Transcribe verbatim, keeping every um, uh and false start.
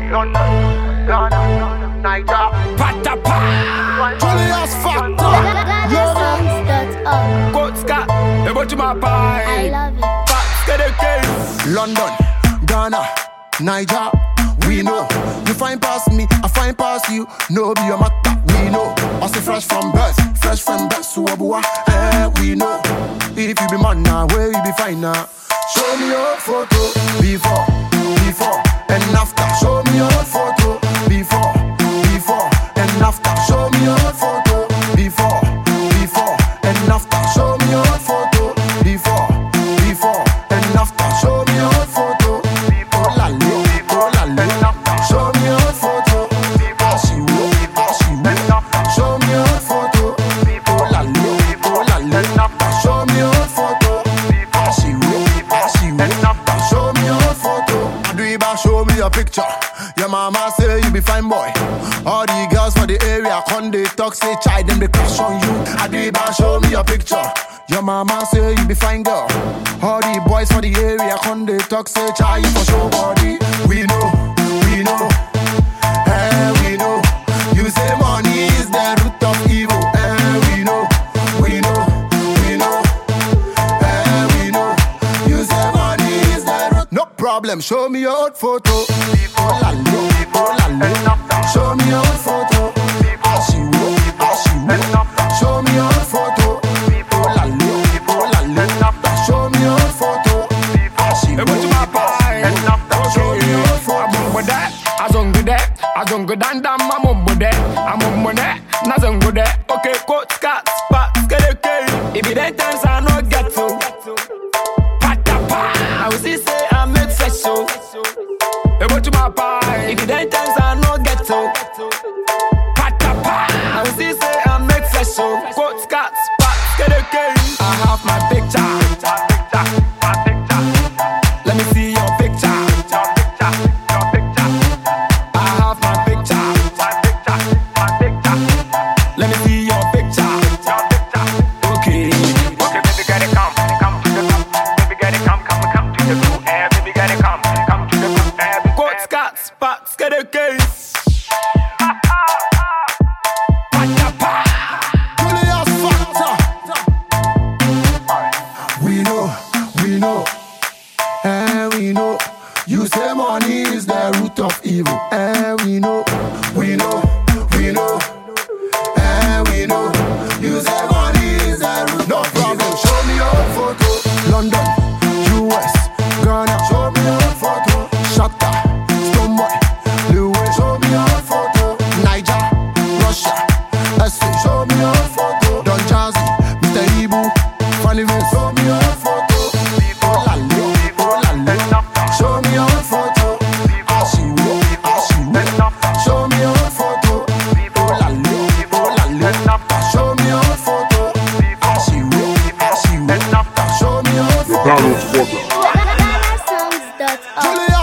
London, Ghana, Niger, Patapa, Julius Factor, GhanaSongs.org. Coach Scott, the bottom of my I pie. love it. Facts, get the case. London, Ghana, Niger. We know you find past me, I find past you. No be a matter. We know I say fresh from birth, fresh from birth. So abua, eh, we know. If you be man now, where you be fine now? Show me your photo before, before and after. Show me your photo before, before and after. Show me your photo before, before and after. Show me your photo before, before and after. Show me your photo before la le, before la le. Show me your photo before she will, before she will. Show me your photo before la le, before la le. Show me your photo before she will, before she will. Show me your photo. Adriba, show me your picture. Your mama say you be fine boy. All the girls for the area con they talk say child them they crush on you. Adriba, show me your picture. Your mama say you be fine girl. All the boys for the area con they talk say child you for show body. We know, we know, eh we know. You say money is the root of evil. Eh we know, we know, we know, eh we know. You say money is the root. No problem, show me your old photo. Oh la la, oh la la. Show me your old photo. How she will, how she will. Show me your old photo. Oh la la, oh la la. Show me your old photo. How she will, show me your old photo. I don't go there, I don't go down, down, I'm on there, I'm on there, nothing go there. Okay, coach, cat, spot, get a cake. If it ain't times, I not get to. Patapa, I will see, say, I make fresh so. About to my pie. If it ain't times, I not get to. Patapa, I will see, say, I make fresh so. Coach, cat, spot, get a cake. I have my picture, picture, picture, my picture. Let me see your picture. Let me see your picture. Okay. Okay, baby, get it, come, come to the club. Baby, get it, come, come, come to the club. Eh, baby, get it, come, come to the club. Eh, Coach Scott, spots, get a case. Julius Factor. We know, we know, and we know. You say money is the root of evil, and we know, we know, we know, and we know. You say money is the root. No problem. Show me your photo. London, U S, Ghana. Show me your photo. Shatta, Stoneboy, Louis. Show me your photo. Niger, Russia, S A. Show me your photo. Don Jazzy, Mister Ibu, Funny Vince. Show me your photo. Oh la la, oh la la. Show me your photo. How she will, how she will. Show me your photo. Oh la la, oh la la. Show me your photo. How she will, how she will. Show me your photo. GhanaSongs.org. Julia